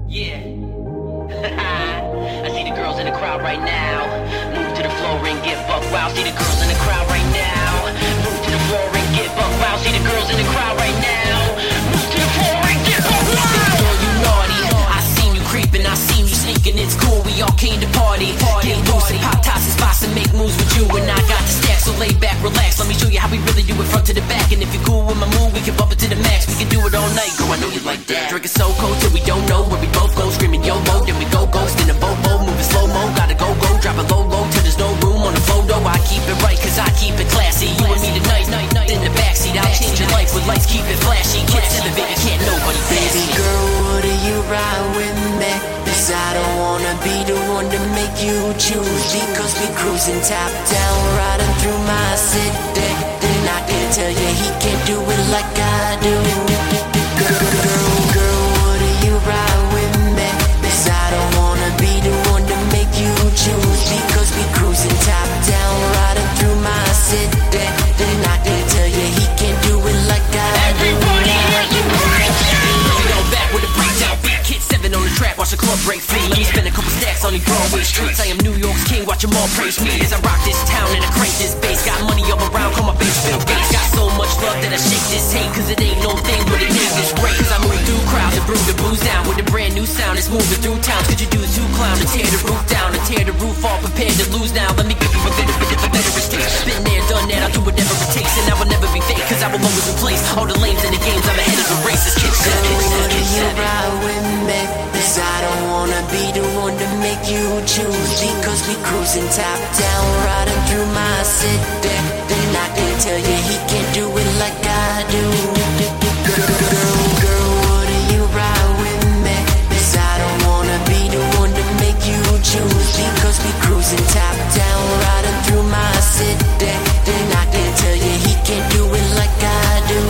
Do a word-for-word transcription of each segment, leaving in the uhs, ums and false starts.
Yeah. I see the girls in the crowd right now. Move to the floor and get buck wild. See the girls in the crowd right now. Move to the floor and get buck wild. See the girls in the crowd right now. Move to the floor and get buck wild. Girl, you naughty. I seen you creeping. I seen you sneaking. It's cool. We all came to party. Party, loose and pop tops and spots and make moves with you. And I got the stack, so lay back, relax. Let me show you how we really do it front to the back. And if you're cool with my move, we can bump it to the max. We can do it all night. Girl, I know you like that. Drinking so cold till we don't know where we both go. Screaming YOLO, then we go ghost in a bobo. Moving slow-mo, gotta go go. Drop it low low till there's no room on the photo. I keep it right cause I keep it classy. You and me tonight, in the backseat. I'll change your life with lights, keep it flashy. Kids elevate, can't nobody pass me. Baby girl, would you ride with me? Cause I don't wanna be the one to make you choose. Because we cruising top down, riding through my city. Then I can tell you he can't do it like I do. Girl, girl, girl, would you ride with me? Cause I don't wanna be the one to make you choose. Because we cruising top down, riding through my city. Then I can tell you he can't do it like I do. Everybody here's a breakdown. We go back with a breakdown beat. Kid seven on the track, watch the club break free. Let me spin a couple stacks on these Broadway streets. I am New York's king, watch them all praise me. As I rock this town and I crank this bass. Got money all around, call my bass Bill Gates. Got so much love that I shake this hate. Cause it ain't no thing, but it ain't this great. Cause I move through crowds and brew the booze down. With a brand new sound, it's moving through towns. Cause you do too clown to tear the roof down. To tear the roof off, prepared to lose now. Let me give you a bit, a bit, a better escape. Been there, done that, I'll do whatever it takes. And I will never be fake, cause I will always replace all the lanes in the games. I'm ahead of the races. Kick seven, kick seven, kick you seven. ride with me? Cause I don't wanna be the one to make you choose. Because we cruising top down, riding through my city. Then I can tell you he can't do it like I do. Girl, girl, girl, would you ride with me? Cause I don't wanna be the one to make you choose. Because we cruising top down, riding through my city. Then I can tell you he can't do it like I do.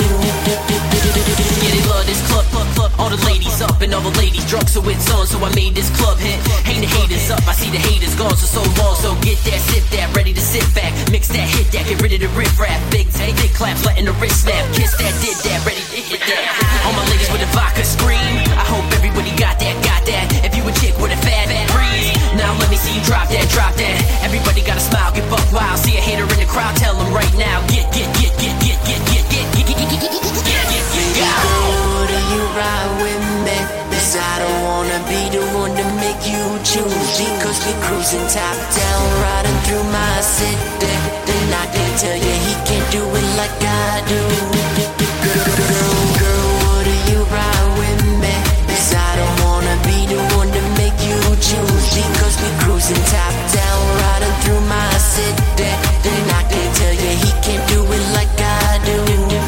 Yeah, they love this club, club, club. All the ladies up and all the ladies drunk, so it's on. So I made this club hit. Hang the haters up, I see the haters gone so so long. So get that, sip that, ready to sit back. Mix that, hit that, get rid of the riff rap. Big take, big claps, letting the wrist snap. Kiss that, did that, ready to hit that. All my ladies with a vodka scream. I hope everybody got that, got that. If you a chick with a fat, fat breeze, now let me see you drop that, drop that. Everybody got a smile, get buck wild. See a hater in the crowd, tell them right now. Get, get, get, get, get, get, get, get, get, get, get, get, get, get, get, get, would you ride with me? Cause I don't wanna be the one to make you choose. Because we cruising top down, riding through my city. Then I can tell you he can't do it like I do. Girl, girl, girl, would you ride with me? Cause I don't wanna be the one to make you choose. Because we cruising top down, riding through my city. Then I can tell you he can't do it like I do.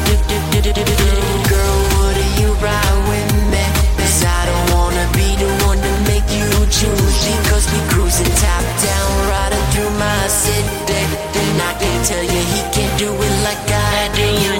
Girl, would you ride with me? Cause I don't wanna be the one to make you choose. Because we cruising top down, riding through my city. Then I can tell you he can't do it like I do.